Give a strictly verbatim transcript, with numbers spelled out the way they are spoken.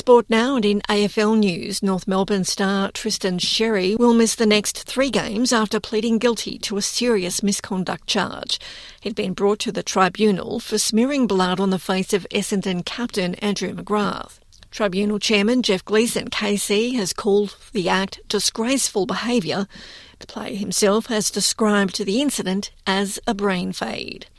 sport now, and in A F L news, North Melbourne star Tristan Xerri will miss the next three games after pleading guilty to a serious misconduct charge. He'd been brought to the tribunal for smearing blood on the face of Essendon captain Andrew McGrath. Tribunal Chairman Jeff Gleeson K C has called the act disgraceful behaviour. The player himself has described the incident as a brain fade.